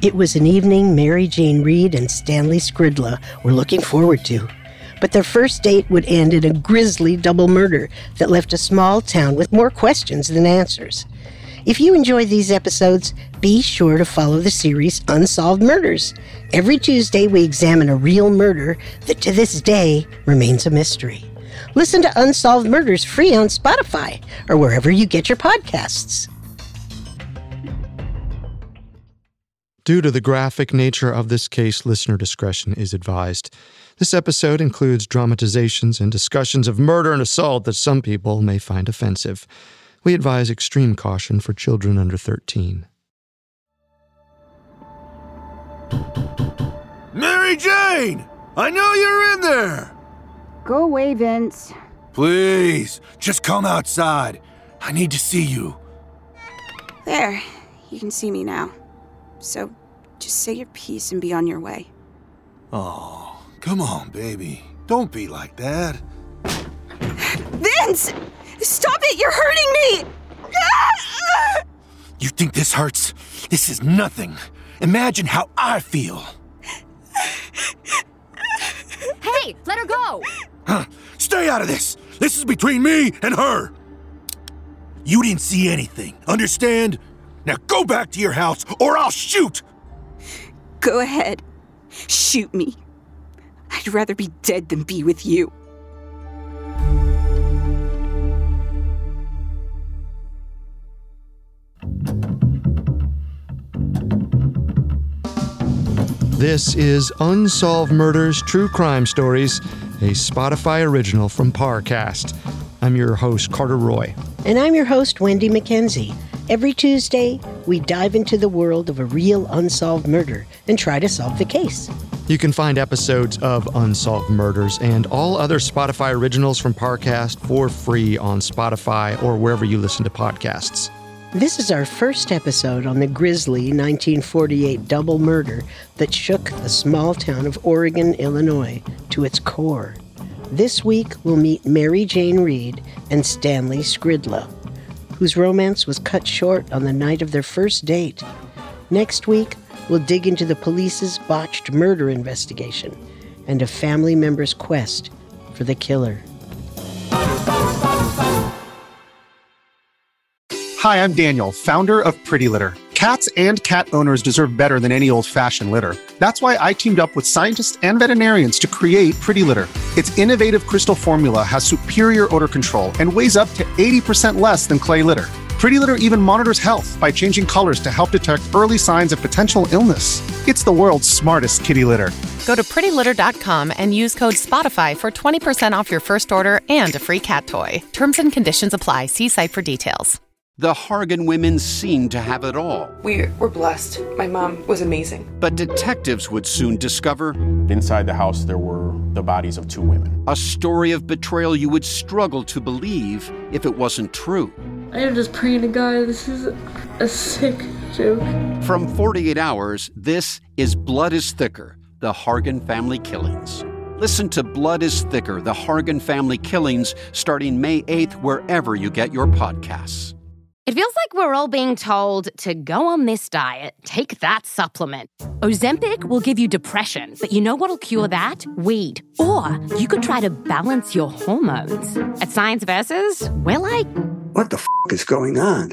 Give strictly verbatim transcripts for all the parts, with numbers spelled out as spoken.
It was an evening Mary Jane Reid and Stanley Skridla were looking forward to. But their first date would end in a grisly double murder that left a small town with more questions than answers. If you enjoy these episodes, be sure to follow the series Unsolved Murders. Every Tuesday, we examine a real murder that to this day remains a mystery. Listen to Unsolved Murders free on Spotify or wherever you get your podcasts. Due to the graphic nature of this case, listener discretion is advised. This episode includes dramatizations and discussions of murder and assault that some people may find offensive. We advise extreme caution for children under thirteen. Mary Jane! I know you're in there! Go away, Vince. Please, just come outside. I need to see you. There, you can see me now. So, just say your piece and be on your way. Oh, come on, baby. Don't be like that. Vince! Stop it! You're hurting me! You think this hurts? This is nothing. Imagine how I feel. Hey, let her go! Huh? Stay out of this. This is between me and her. You didn't see anything, understand? Now go back to your house or I'll shoot! Go ahead. Shoot me. I'd rather be dead than be with you. This is Unsolved Murders True Crime Stories, a Spotify original from Parcast. I'm your host, Carter Roy. And I'm your host, Wendy McKenzie. Every Tuesday, we dive into the world of a real unsolved murder and try to solve the case. You can find episodes of Unsolved Murders and all other Spotify originals from Parcast for free on Spotify or wherever you listen to podcasts. This is our first episode on the grisly nineteen forty-eight double murder that shook the small town of Oregon, Illinois, to its core. This week, we'll meet Mary Jane Reid and Stanley Skridla, whose romance was cut short on the night of their first date. Next week, we'll dig into the police's botched murder investigation and a family member's quest for the killer. Hi, I'm Daniel, founder of Pretty Litter. Cats and cat owners deserve better than any old-fashioned litter. That's why I teamed up with scientists and veterinarians to create Pretty Litter. Its innovative crystal formula has superior odor control and weighs up to eighty percent less than clay litter. Pretty Litter even monitors health by changing colors to help detect early signs of potential illness. It's the world's smartest kitty litter. Go to pretty litter dot com and use code SPOTIFY for twenty percent off your first order and a free cat toy. Terms and conditions apply. See site for details. The Hargan women seemed to have it all. We were blessed. My mom was amazing. But detectives would soon discover... inside the house, there were the bodies of two women. A story of betrayal you would struggle to believe if it wasn't true. I am just praying to God, this is a sick joke. From forty-eight hours, this is Blood is Thicker, the Hargan family killings. Listen to Blood is Thicker, the Hargan family killings, starting May eighth, wherever you get your podcasts. It feels like we're all being told to go on this diet, take that supplement. Ozempic will give you depression, but you know what'll cure that? Weed. Or you could try to balance your hormones. At Science Versus, we're like... what the f*** is going on?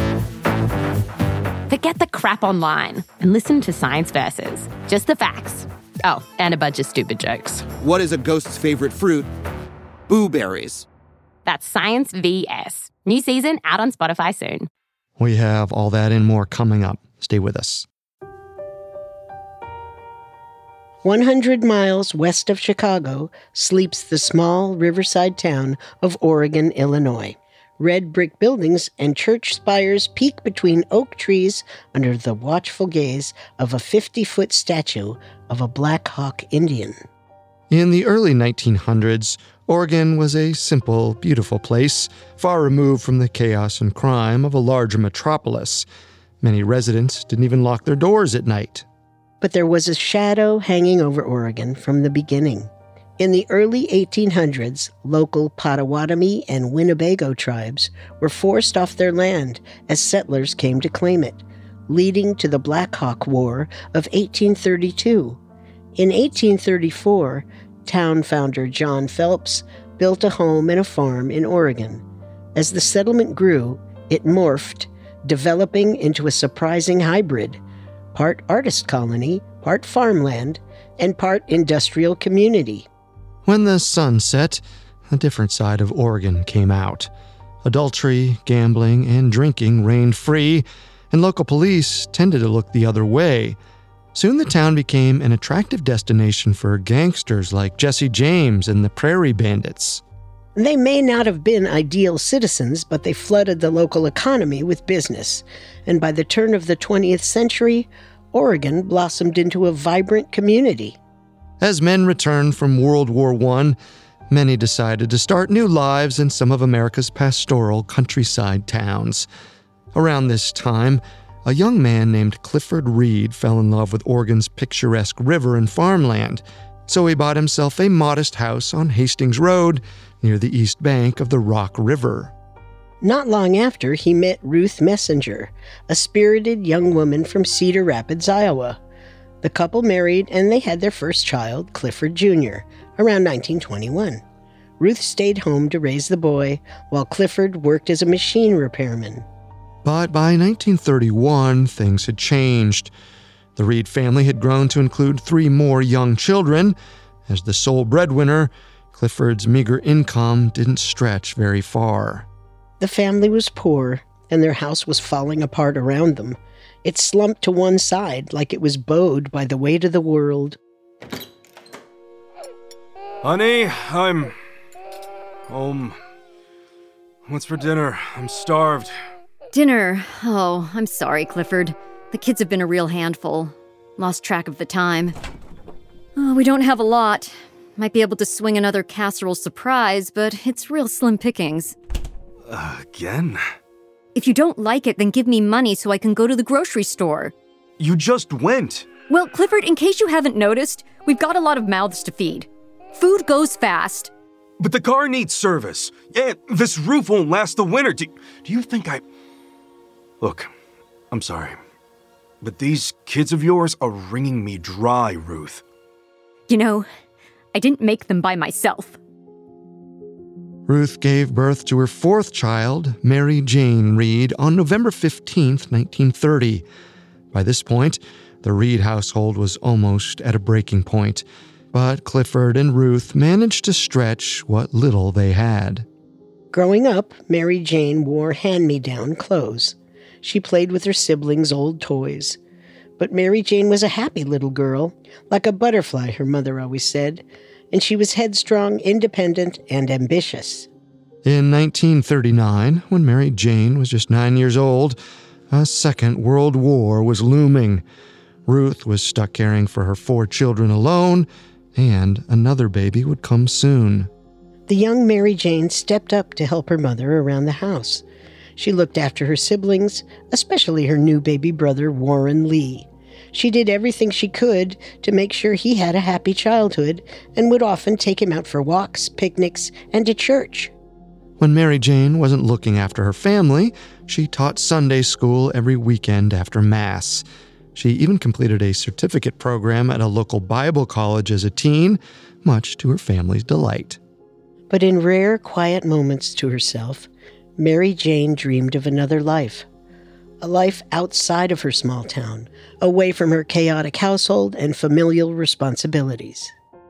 Forget the crap online and listen to Science Versus. Just the facts. Oh, and a bunch of stupid jokes. What is a ghost's favorite fruit? Blueberries. That's Science V S. New season out on Spotify soon. We have all that and more coming up. Stay with us. one hundred miles west of Chicago sleeps the small riverside town of Oregon, Illinois. Red brick buildings and church spires peek between oak trees under the watchful gaze of a fifty-foot statue of a Black Hawk Indian. In the early nineteen hundreds, Oregon was a simple, beautiful place, far removed from the chaos and crime of a larger metropolis. Many residents didn't even lock their doors at night. But there was a shadow hanging over Oregon from the beginning. In the early eighteen hundreds, local Potawatomi and Winnebago tribes were forced off their land as settlers came to claim it. leading to the Black Hawk War of eighteen thirty-two. In eighteen thirty-four, town founder John Phelps built a home and a farm in Oregon. As the settlement grew, it morphed, developing into a surprising hybrid, part artist colony, part farmland, and part industrial community. When the sun set, a different side of Oregon came out. Adultery, gambling, and drinking reigned free, and local police tended to look the other way. Soon the town became an attractive destination for gangsters like Jesse James and the Prairie Bandits. They may not have been ideal citizens, but they flooded the local economy with business. And by the turn of the twentieth century, Oregon blossomed into a vibrant community. As men returned from World War One, many decided to start new lives in some of America's pastoral countryside towns. Around this time, a young man named Clifford Reed fell in love with Oregon's picturesque river and farmland, so he bought himself a modest house on Hastings Road near the east bank of the Rock River. Not long after, he met Ruth Messenger, a spirited young woman from Cedar Rapids, Iowa. The couple married and they had their first child, Clifford Junior, around nineteen twenty-one. Ruth stayed home to raise the boy, while Clifford worked as a machine repairman. But by nineteen thirty-one, things had changed. The Reed family had grown to include three more young children. As the sole breadwinner, Clifford's meager income didn't stretch very far. The family was poor, and their house was falling apart around them. It slumped to one side like it was bowed by the weight of the world. Honey, I'm home. What's for dinner? I'm starved. Dinner? Oh, I'm sorry, Clifford. The kids have been a real handful. Lost track of the time. Oh, we don't have a lot. Might be able to swing another casserole surprise, but it's real slim pickings. Uh, again? If you don't like it, then give me money so I can go to the grocery store. You just went. Well, Clifford, in case you haven't noticed, we've got a lot of mouths to feed. Food goes fast. But the car needs service. And this roof won't last the winter. Do, do you think I... Look, I'm sorry, but these kids of yours are wringing me dry, Ruth. You know, I didn't make them by myself. Ruth gave birth to her fourth child, Mary Jane Reed, on November fifteenth, nineteen thirty. By this point, the Reed household was almost at a breaking point, but Clifford and Ruth managed to stretch what little they had. Growing up, Mary Jane wore hand-me-down clothes. She played with her siblings' old toys. But Mary Jane was a happy little girl, like a butterfly, her mother always said, and she was headstrong, independent, and ambitious. In nineteen thirty-nine, when Mary Jane was just nine years old, a second world war was looming. Ruth was stuck caring for her four children alone, and another baby would come soon. The young Mary Jane stepped up to help her mother around the house. She looked after her siblings, especially her new baby brother, Warren Lee. She did everything she could to make sure he had a happy childhood and would often take him out for walks, picnics, and to church. When Mary Jane wasn't looking after her family, she taught Sunday school every weekend after Mass. She even completed a certificate program at a local Bible college as a teen, much to her family's delight. But in rare, quiet moments to herself, Mary Jane dreamed of another life. A life outside of her small town, away from her chaotic household and familial responsibilities.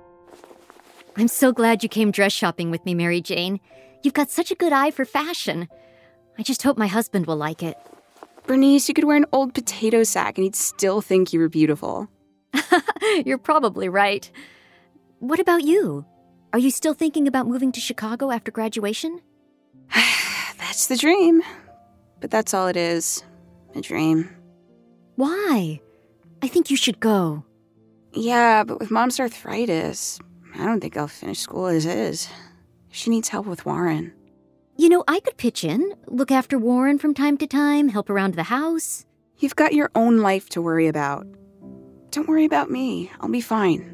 I'm so glad you came dress shopping with me, Mary Jane. You've got such a good eye for fashion. I just hope my husband will like it. Bernice, you could wear an old potato sack and he'd still think you were beautiful. You're probably right. What about you? Are you still thinking about moving to Chicago after graduation? That's the dream. But that's all it is. A dream. Why? I think you should go. Yeah, but with Mom's arthritis, I don't think I'll finish school as is. She needs help with Warren. You know, I could pitch in, look after Warren from time to time, help around the house. You've got your own life to worry about. Don't worry about me. I'll be fine.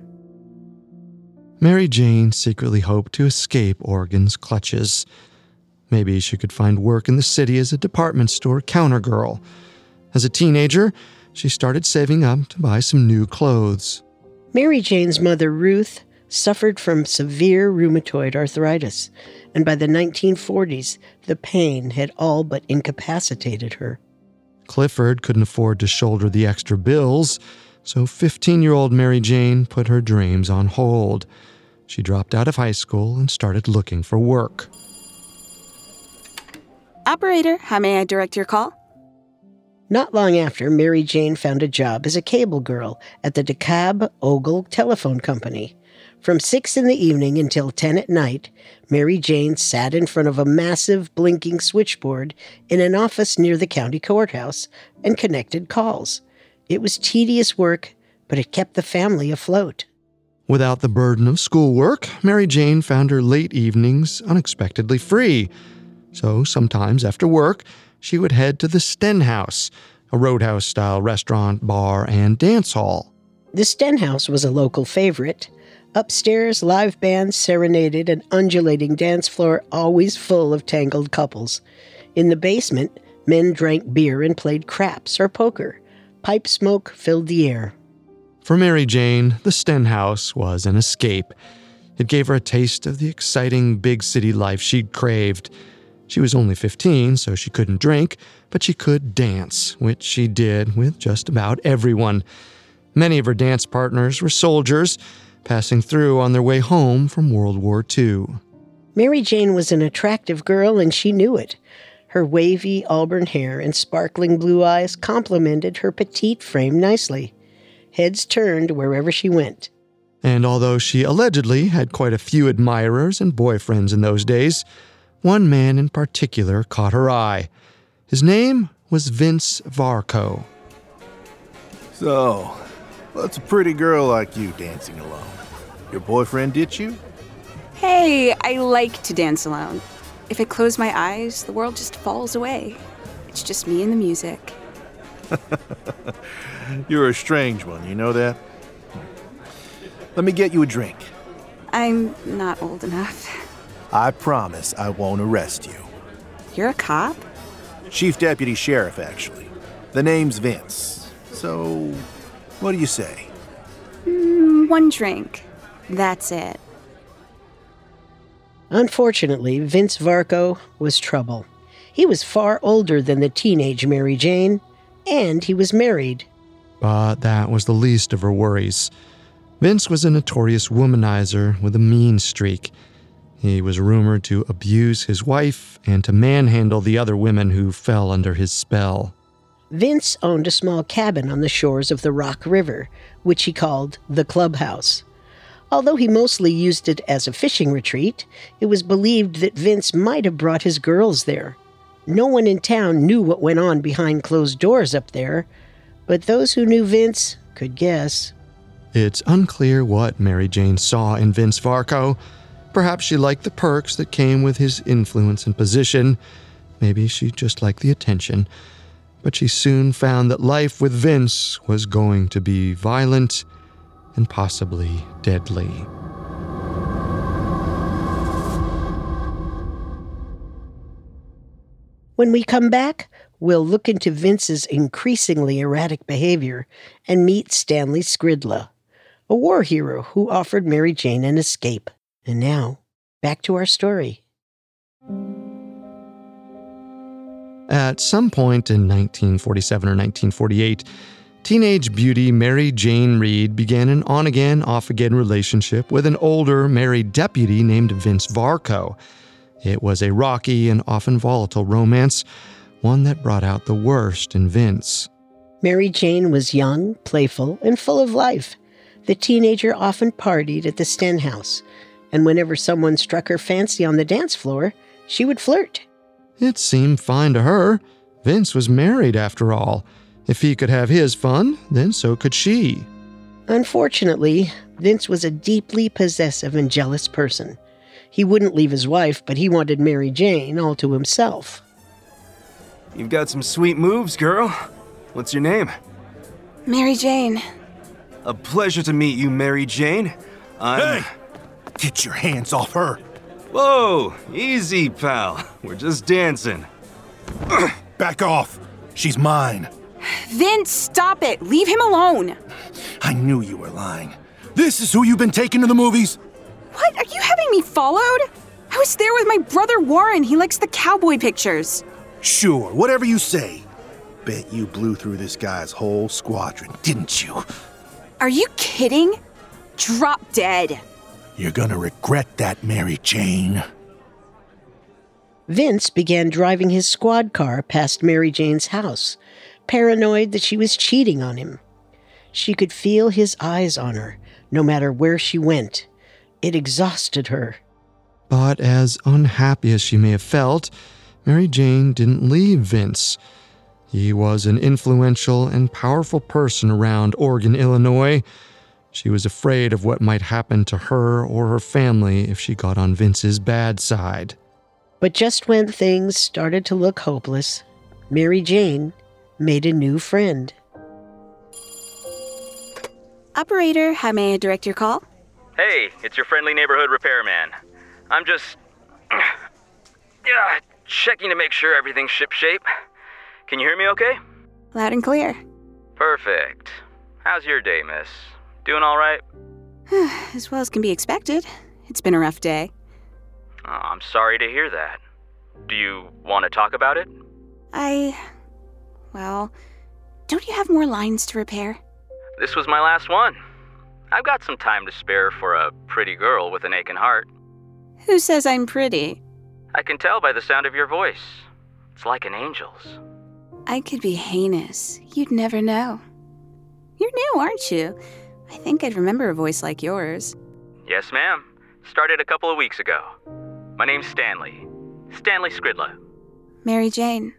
Mary Jane secretly hoped to escape Oregon's clutches. Maybe she could find work in the city as a department store counter girl. As a teenager, she started saving up to buy some new clothes. Mary Jane's mother, Ruth, suffered from severe rheumatoid arthritis, and by the nineteen forties, the pain had all but incapacitated her. Clifford couldn't afford to shoulder the extra bills, so fifteen-year-old Mary Jane put her dreams on hold. She dropped out of high school and started looking for work. Operator, how may I direct your call? Not long after, Mary Jane found a job as a cable girl at the DeKalb Ogle Telephone Company. From six in the evening until ten at night, Mary Jane sat in front of a massive blinking switchboard in an office near the county courthouse and connected calls. It was tedious work, but it kept the family afloat. Without the burden of schoolwork, Mary Jane found her late evenings unexpectedly free. So sometimes after work, she would head to the Stenhouse, a roadhouse-style restaurant, bar, and dance hall. The Stenhouse was a local favorite. Upstairs, live bands serenaded an undulating dance floor always full of tangled couples. In the basement, men drank beer and played craps or poker. Pipe smoke filled the air. For Mary Jane, the Stenhouse was an escape. It gave her a taste of the exciting big city life she'd craved. She was only fifteen, so she couldn't drink, but she could dance, which she did with just about everyone. Many of her dance partners were soldiers, passing through on their way home from World War Two. Mary Jane was an attractive girl, and she knew it. Her wavy auburn hair and sparkling blue eyes complemented her petite frame nicely. Heads turned wherever she went. And although she allegedly had quite a few admirers and boyfriends in those days, one man in particular caught her eye. His name was Vince Varco. So, what's a pretty girl like you dancing alone? Your boyfriend ditch you? Hey, I like to dance alone. If I close my eyes, the world just falls away. It's just me and the music. You're a strange one, you know that? Let me get you a drink. I'm not old enough. I promise I won't arrest you. You're a cop? Chief Deputy Sheriff, actually. The name's Vince. So, what do you say? Mm, one drink. That's it. Unfortunately, Vince Varco was trouble. He was far older than the teenage Mary Jane, and he was married. But that was the least of her worries. Vince was a notorious womanizer with a mean streak. He was rumored to abuse his wife and to manhandle the other women who fell under his spell. Vince owned a small cabin on the shores of the Rock River, which he called the Clubhouse. Although he mostly used it as a fishing retreat, it was believed that Vince might have brought his girls there. No one in town knew what went on behind closed doors up there, but those who knew Vince could guess. It's unclear what Mary Jane saw in Vince Varco. Perhaps she liked the perks that came with his influence and position. Maybe she just liked the attention. But she soon found that life with Vince was going to be violent and possibly deadly. When we come back, we'll look into Vince's increasingly erratic behavior and meet Stanley Skridla, a war hero who offered Mary Jane an escape. And now, back to our story. At some point in nineteen forty-seven or nineteen forty-eight, teenage beauty Mary Jane Reed began an on-again, off-again relationship with an older married deputy named Vince Varco. It was a rocky and often volatile romance, one that brought out the worst in Vince. Mary Jane was young, playful, and full of life. The teenager often partied at the Stenhouse, and whenever someone struck her fancy on the dance floor, she would flirt. It seemed fine to her. Vince was married, after all. If he could have his fun, then so could she. Unfortunately, Vince was a deeply possessive and jealous person. He wouldn't leave his wife, but he wanted Mary Jane all to himself. You've got some sweet moves, girl. What's your name? Mary Jane. A pleasure to meet you, Mary Jane. I'm... Hey! Get your hands off her! Whoa! Easy, pal. We're just dancing. Back off! She's mine. Vince, stop it. Leave him alone. I knew you were lying. This is who you've been taking to the movies? What? Are you having me followed? I was there with my brother Warren. He likes the cowboy pictures. Sure, whatever you say. Bet you blew through this guy's whole squadron, didn't you? Are you kidding? Drop dead. You're gonna regret that, Mary Jane. Vince began driving his squad car past Mary Jane's house, paranoid that she was cheating on him. She could feel his eyes on her, no matter where she went. It exhausted her. But as unhappy as she may have felt, Mary Jane didn't leave Vince. He was an influential and powerful person around Oregon, Illinois. She was afraid of what might happen to her or her family if she got on Vince's bad side. But just when things started to look hopeless, Mary Jane made a new friend. Operator, how may I direct your call? Hey, it's your friendly neighborhood repairman. I'm just... yeah, checking to make sure everything's shipshape. Can you hear me okay? Loud and clear. Perfect. How's your day, miss? Doing all right? As well as can be expected. It's been a rough day. Oh, I'm sorry to hear that. Do you want to talk about it? I... well, don't you have more lines to repair? This was my last one. I've got some time to spare for a pretty girl with an aching heart. Who says I'm pretty? I can tell by the sound of your voice. It's like an angel's. I could be heinous. You'd never know. You're new, aren't you? I think I'd remember a voice like yours. Yes, ma'am. Started a couple of weeks ago. My name's Stanley. Stanley Skridla. Mary Jane.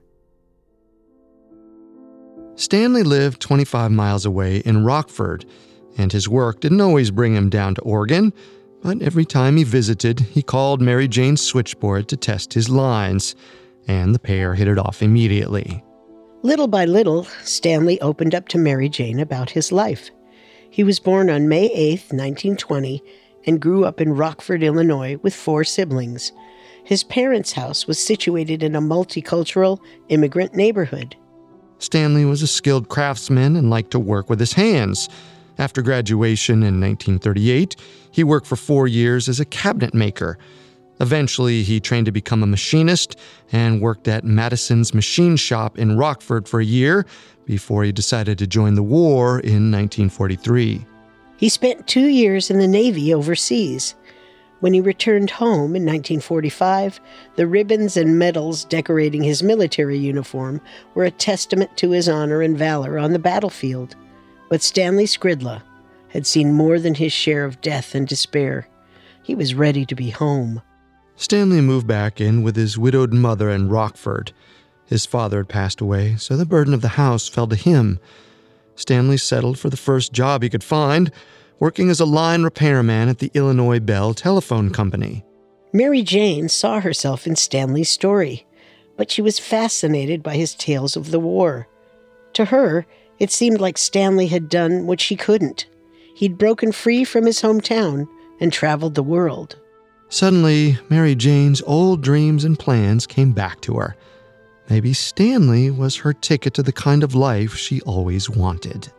Stanley lived twenty-five miles away in Rockford, and his work didn't always bring him down to Oregon, but every time he visited, he called Mary Jane's switchboard to test his lines, and the pair hit it off immediately. Little by little, Stanley opened up to Mary Jane about his life. He was born on May eighth, nineteen twenty, and grew up in Rockford, Illinois, with four siblings. His parents' house was situated in a multicultural immigrant neighborhood. Stanley was a skilled craftsman and liked to work with his hands. After graduation in nineteen thirty-eight, he worked for four years as a cabinet maker. Eventually, he trained to become a machinist and worked at Madison's machine shop in Rockford for a year before he decided to join the war in nineteen forty-three. He spent two years in the Navy overseas. When he returned home in nineteen forty-five, the ribbons and medals decorating his military uniform were a testament to his honor and valor on the battlefield. But Stanley Skridla had seen more than his share of death and despair. He was ready to be home. Stanley moved back in with his widowed mother in Rockford. His father had passed away, so the burden of the house fell to him. Stanley settled for the first job he could find, working as a line repairman at the Illinois Bell Telephone Company. Mary Jane saw herself in Stanley's story, but she was fascinated by his tales of the war. To her, it seemed like Stanley had done what she couldn't. He'd broken free from his hometown and traveled the world. Suddenly, Mary Jane's old dreams and plans came back to her. Maybe Stanley was her ticket to the kind of life she always wanted.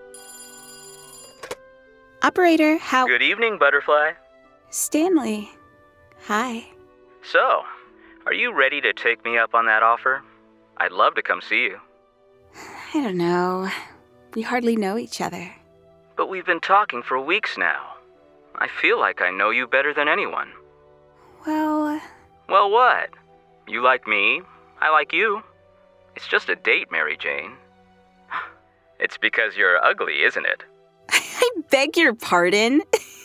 Operator, how... Good evening, Butterfly. Stanley. Hi. So, are you ready to take me up on that offer? I'd love to come see you. I don't know. We hardly know each other. But we've been talking for weeks now. I feel like I know you better than anyone. Well... Well, what? You like me, I like you. It's just a date, Mary Jane. It's because you're ugly, isn't it? I beg your pardon?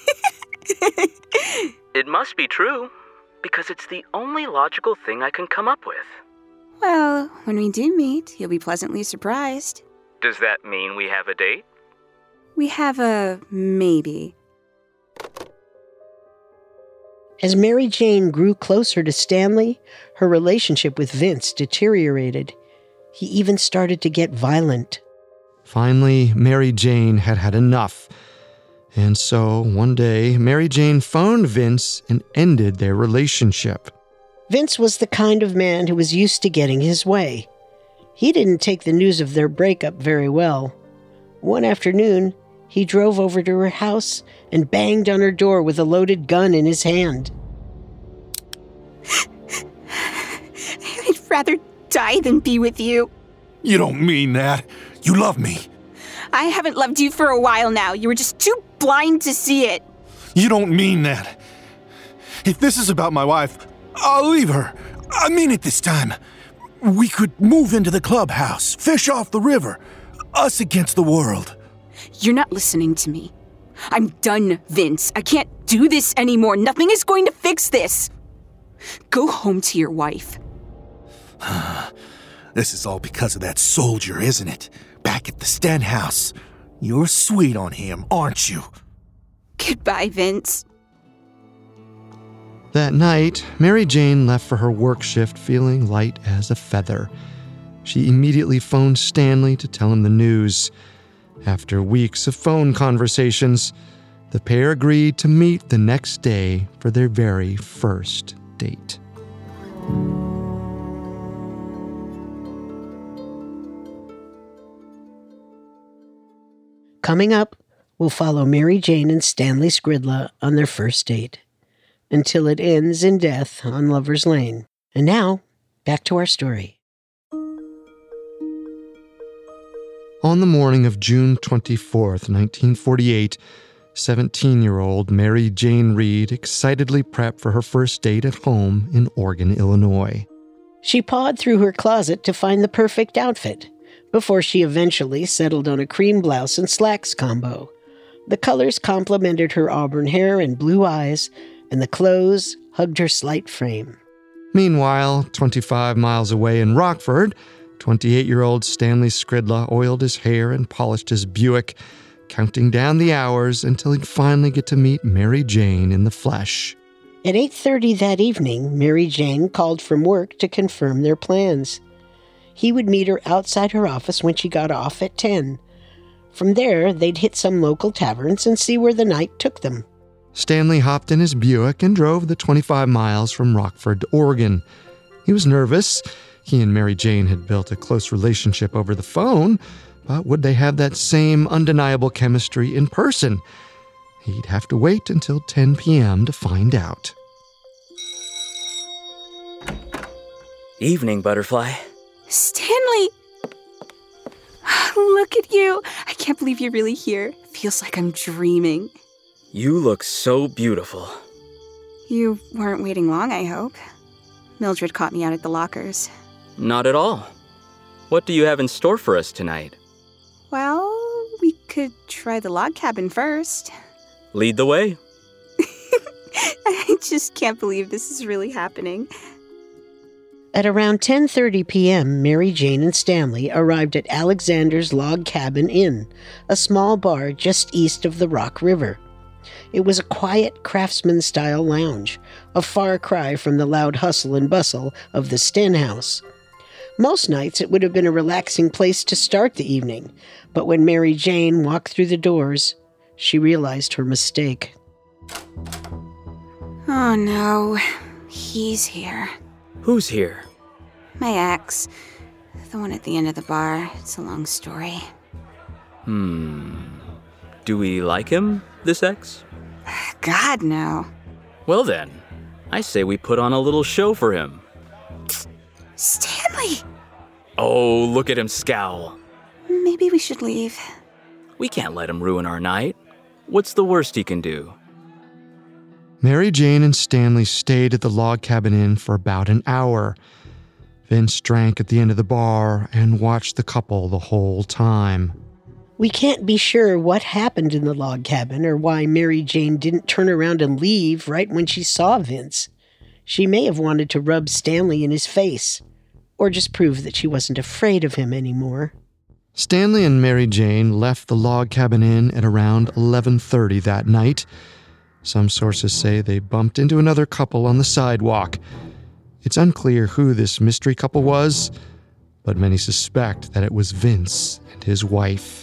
It must be true, because it's the only logical thing I can come up with. Well, when we do meet, you'll be pleasantly surprised. Does that mean we have a date? We have a maybe. As Mary Jane grew closer to Stanley, her relationship with Vince deteriorated. He even started to get violent. Finally, Mary Jane had had enough. And so, one day, Mary Jane phoned Vince and ended their relationship. Vince was the kind of man who was used to getting his way. He didn't take the news of their breakup very well. One afternoon, he drove over to her house and banged on her door with a loaded gun in his hand. I'd rather die than be with you. You don't mean that. You love me. I haven't loved you for a while now. You were just too blind to see it. You don't mean that. If this is about my wife, I'll leave her. I mean it this time. We could move into the clubhouse, fish off the river. Us against the world. You're not listening to me. I'm done, Vince. I can't do this anymore. Nothing is going to fix this. Go home to your wife. This is all because of that soldier, isn't it? Back at the Stenhouse. You're sweet on him, aren't you? Goodbye, Vince. That night, Mary Jane left for her work shift feeling light as a feather. She immediately phoned Stanley to tell him the news. After weeks of phone conversations, the pair agreed to meet the next day for their very first date. Coming up, we'll follow Mary Jane and Stanley Skridla on their first date, until it ends in death on Lover's Lane. And now, back to our story. On the morning of June twenty-fourth, nineteen forty-eight, seventeen-year-old Mary Jane Reed excitedly prepped for her first date at home in Oregon, Illinois. She pawed through her closet to find the perfect outfit, before she eventually settled on a cream blouse and slacks combo. The colors complemented her auburn hair and blue eyes, and the clothes hugged her slight frame. Meanwhile, twenty-five miles away in Rockford, twenty-eight-year-old Stanley Skridla oiled his hair and polished his Buick, counting down the hours until he'd finally get to meet Mary Jane in the flesh. At eight thirty that evening, Mary Jane called from work to confirm their plans. He would meet her outside her office when she got off at ten. From there, they'd hit some local taverns and see where the night took them. Stanley hopped in his Buick and drove the twenty-five miles from Rockford to Oregon. He was nervous. He and Mary Jane had built a close relationship over the phone, but would they have that same undeniable chemistry in person? He'd have to wait until ten p.m. to find out. Evening, Butterfly. Stanley! Look at you. I can't believe you're really here. Feels like I'm dreaming. You look so beautiful. You weren't waiting long, I hope. Mildred caught me out at the lockers. Not at all. What do you have in store for us tonight? Well, we could try the log cabin first. Lead the way. I just can't believe this is really happening. At around ten thirty p.m., Mary Jane and Stanley arrived at Alexander's Log Cabin Inn, a small bar just east of the Rock River. It was a quiet, craftsman-style lounge, a far cry from the loud hustle and bustle of the Stenhouse. Most nights it would have been a relaxing place to start the evening, but when Mary Jane walked through the doors, she realized her mistake. Oh no, he's here. Who's here? My ex. The one at the end of the bar. It's a long story. Hmm. Do we like him, this ex? God, no. Well then, I say we put on a little show for him. Stanley! Oh, look at him scowl. Maybe we should leave. We can't let him ruin our night. What's the worst he can do? Mary Jane and Stanley stayed at the Log Cabin Inn for about an hour. Vince drank at the end of the bar and watched the couple the whole time. We can't be sure what happened in the log cabin or why Mary Jane didn't turn around and leave right when she saw Vince. She may have wanted to rub Stanley in his face, or just prove that she wasn't afraid of him anymore. Stanley and Mary Jane left the Log Cabin Inn at around eleven thirty that night. Some sources say they bumped into another couple on the sidewalk. It's unclear who this mystery couple was, but many suspect that it was Vince and his wife.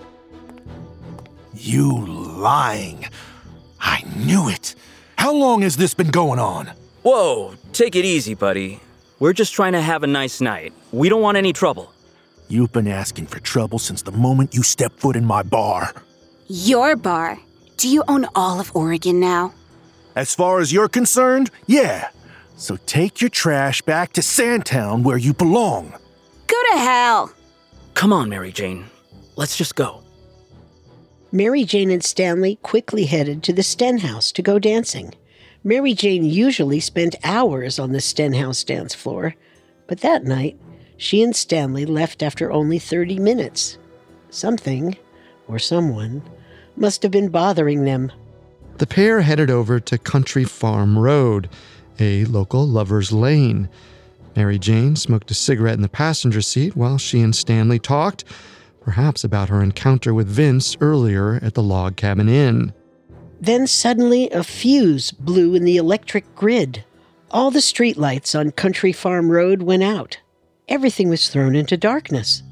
You lying. I knew it. How long has this been going on? Whoa, take it easy, buddy. We're just trying to have a nice night. We don't want any trouble. You've been asking for trouble since the moment you stepped foot in my bar. Your bar? Do you own all of Oregon now? As far as you're concerned, yeah. So take your trash back to Sandtown where you belong. Go to hell. Come on, Mary Jane. Let's just go. Mary Jane and Stanley quickly headed to the Stenhouse to go dancing. Mary Jane usually spent hours on the Stenhouse dance floor, but that night, she and Stanley left after only thirty minutes. Something, or someone, must have been bothering them. The pair headed over to Country Farm Road, a local lover's lane. Mary Jane smoked a cigarette in the passenger seat while she and Stanley talked, perhaps about her encounter with Vince earlier at the Log Cabin Inn. Then suddenly a fuse blew in the electric grid. All the streetlights on Country Farm Road went out. Everything was thrown into darkness.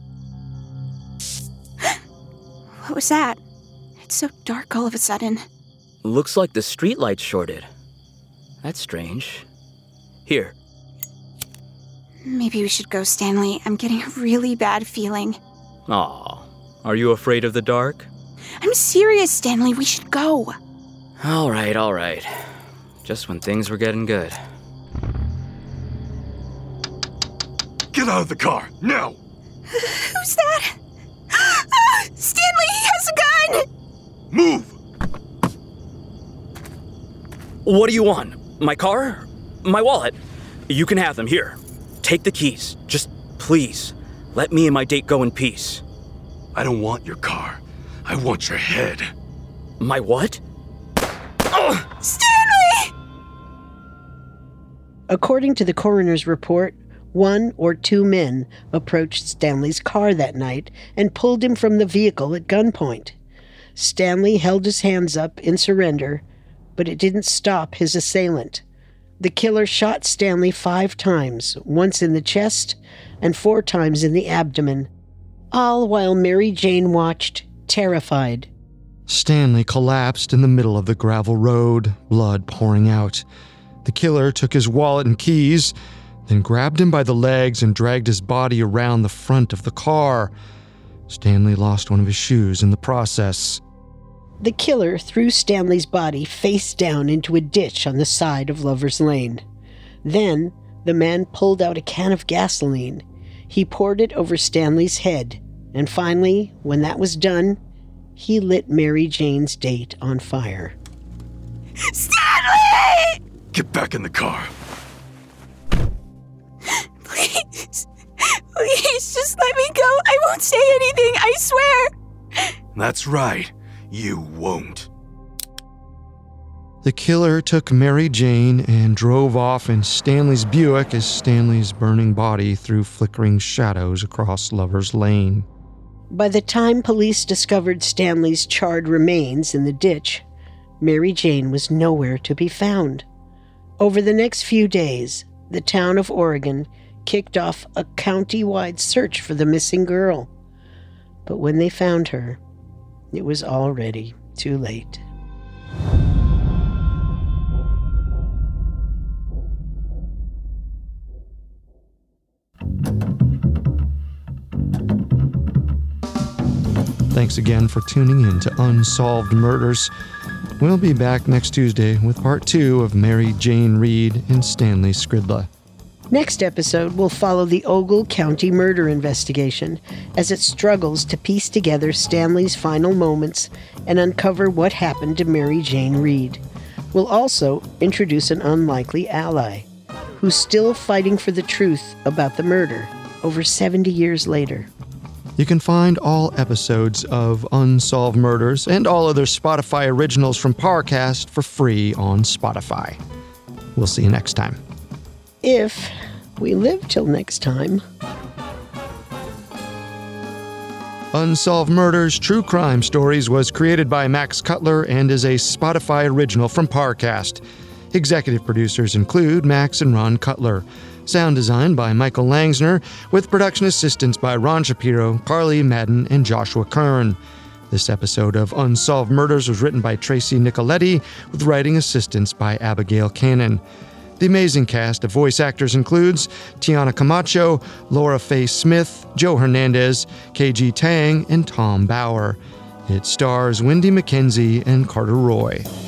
What was that? It's so dark all of a sudden. Looks like the streetlight shorted. That's strange. Here. Maybe we should go, Stanley. I'm getting a really bad feeling. Aw, are you afraid of the dark? I'm serious, Stanley. We should go. All right, all right. Just when things were getting good. Get out of the car, now! Who's that? Ah, Stanley, he has a gun! Move! What do you want? My car? My wallet? You can have them. Here. Take the keys. Just please, let me and my date go in peace. I don't want your car. I want your head. My what? Oh, Stanley! According to the coroner's report, one or two men approached Stanley's car that night and pulled him from the vehicle at gunpoint. Stanley held his hands up in surrender, but it didn't stop his assailant. The killer shot Stanley five times, once in the chest and four times in the abdomen, all while Mary Jane watched, terrified. Stanley collapsed in the middle of the gravel road, blood pouring out. The killer took his wallet and keys, then grabbed him by the legs and dragged his body around the front of the car. Stanley lost one of his shoes in the process. The killer threw Stanley's body face down into a ditch on the side of Lover's Lane. Then, the man pulled out a can of gasoline. He poured it over Stanley's head, and finally, when that was done, he lit Mary Jane's date on fire. Stanley! Get back in the car. Please. Please, just let me go. I won't say anything, I swear. That's right. You won't. The killer took Mary Jane and drove off in Stanley's Buick as Stanley's burning body threw flickering shadows across Lover's Lane. By the time police discovered Stanley's charred remains in the ditch, Mary Jane was nowhere to be found. Over the next few days, the town of Oregon kicked off a county-wide search for the missing girl. But when they found her, it was already too late. Thanks again for tuning in to Unsolved Murders. We'll be back next Tuesday with part two of Mary Jane Reid and Stanley Skridla. Next episode will follow the Ogle County murder investigation as it struggles to piece together Stanley's final moments and uncover what happened to Mary Jane Reid. We'll also introduce an unlikely ally who's still fighting for the truth about the murder over seventy years later. You can find all episodes of Unsolved Murders and all other Spotify originals from Parcast for free on Spotify. We'll see you next time. If we live till next time. Unsolved Murders True Crime Stories was created by Max Cutler and is a Spotify original from Parcast. Executive producers include Max and Ron Cutler. Sound design by Michael Langsner, with production assistance by Ron Shapiro, Carly Madden, and Joshua Kern. This episode of Unsolved Murders was written by Tracy Nicoletti, with writing assistance by Abigail Cannon. The amazing cast of voice actors includes Tiana Camacho, Laura Faye Smith, Joe Hernandez, K G Tang, and Tom Bauer. It stars Wendy McKenzie and Carter Roy.